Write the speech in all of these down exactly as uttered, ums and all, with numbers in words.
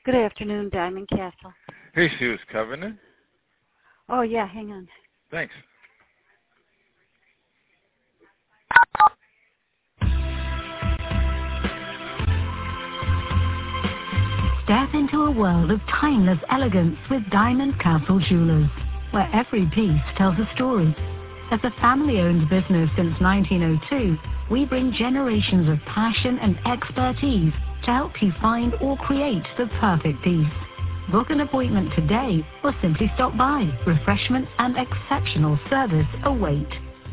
Good afternoon, Diamond Castle. Hey, Sue, is Covenant? Oh, yeah, hang on. Thanks. Step into a world of timeless elegance with Diamond Castle Jewelers, where every piece tells a story. As a family-owned business since nineteen oh two, we bring generations of passion and expertise to help you find or create the perfect piece. Book an appointment today or simply stop by. Refreshments and exceptional service await.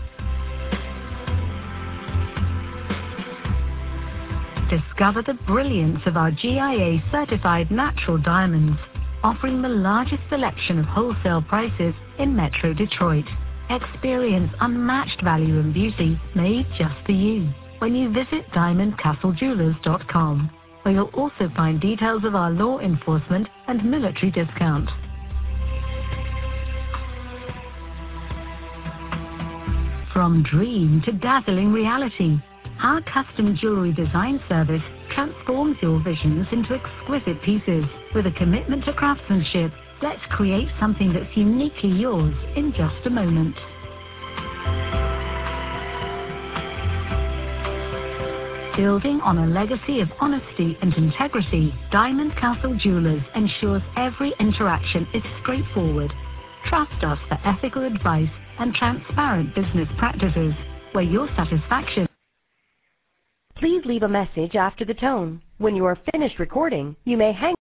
Discover the brilliance of our G I A-certified natural diamonds, offering the largest selection of wholesale prices in Metro Detroit. Experience unmatched value and beauty made just for you when you visit diamond castle jewelers dot com, where you'll also find details of our law enforcement and military discount. From dream to dazzling reality, our custom jewelry design service transforms your visions into exquisite pieces. With a commitment to craftsmanship, let's create something that's uniquely yours in just a moment. Building on a legacy of honesty and integrity, Diamond Castle Jewelers ensures every interaction is straightforward. Trust us for ethical advice and transparent business practices, where your satisfaction... Please leave a message after the tone. When you are finished recording, you may hang